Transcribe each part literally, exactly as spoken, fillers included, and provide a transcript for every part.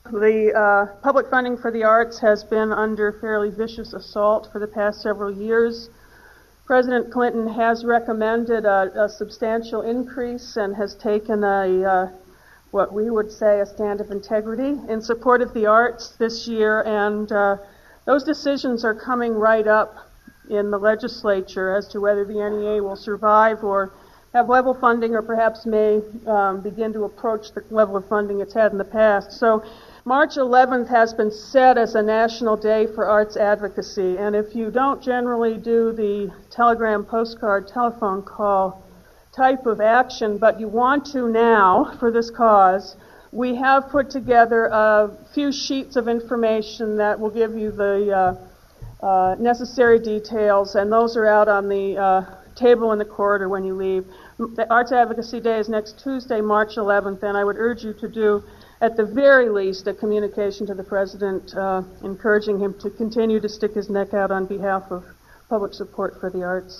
The uh, public funding for the arts has been under fairly vicious assault for the past several years. President Clinton has recommended a, a substantial increase and has taken a, uh, what we would say, a stand of integrity in support of the arts this year, and uh, those decisions are coming right up in the legislature as to whether the N E A will survive or have level funding or perhaps may um, begin to approach the level of funding it's had in the past. So March eleventh has been set as a national day for arts advocacy, and if you don't generally do the telegram, postcard, telephone call type of action, but you want to now for this cause, we have put together a few sheets of information that will give you the uh, uh, necessary details, and those are out on the uh, table in the corridor when you leave. The Arts Advocacy Day is next Tuesday, March eleventh, and I would urge you to do, at the very least, a communication to the President uh, encouraging him to continue to stick his neck out on behalf of public support for the arts.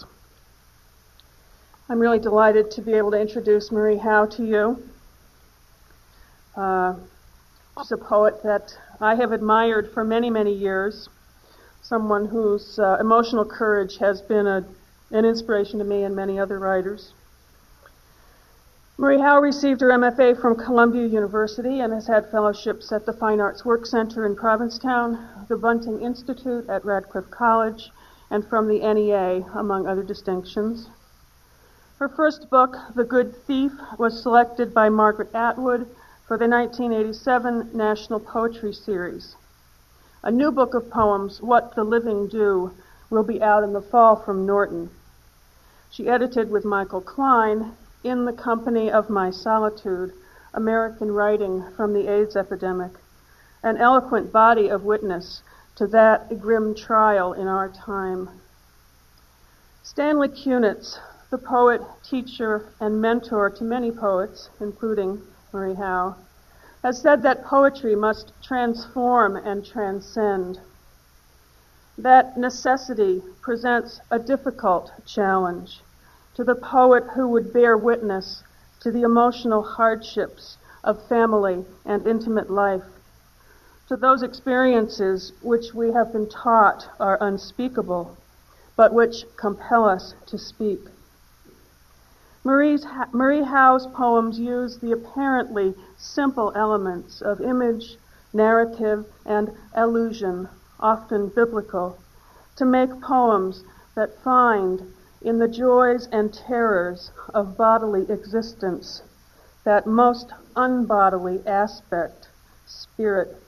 I'm really delighted to be able to introduce Marie Howe to you. Uh, she's a poet that I have admired for many, many years, someone whose uh, emotional courage has been a, an inspiration to me and many other writers. Marie Howe received her M F A from Columbia University and has had fellowships at the Fine Arts Work Center in Provincetown, the Bunting Institute at Radcliffe College, and from the N E A, among other distinctions. Her first book, The Good Thief, was selected by Margaret Atwood for the nineteen eighty-seven National Poetry Series. A new book of poems, What the Living Do, will be out in the fall from Norton. She edited with Michael Klein, In the Company of My Solitude, American Writing from the AIDS Epidemic, an eloquent body of witness to that grim trial in our time. Stanley Kunitz, the poet, teacher, and mentor to many poets, including Marie Howe, has said that poetry must transform and transcend. That necessity presents a difficult challenge to the poet who would bear witness to the emotional hardships of family and intimate life, to those experiences which we have been taught are unspeakable, but which compel us to speak. Marie's, Marie Howe's poems use the apparently simple elements of image, narrative, and allusion, often biblical, to make poems that find in the joys and terrors of bodily existence that most unbodily aspect, spirit.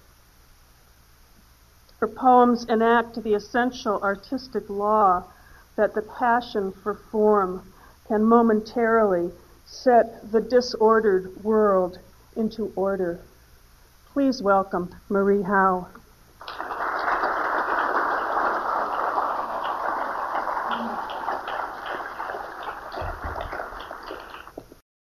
Her poems enact the essential artistic law that the passion for form can momentarily set the disordered world into order. Please welcome Marie Howe.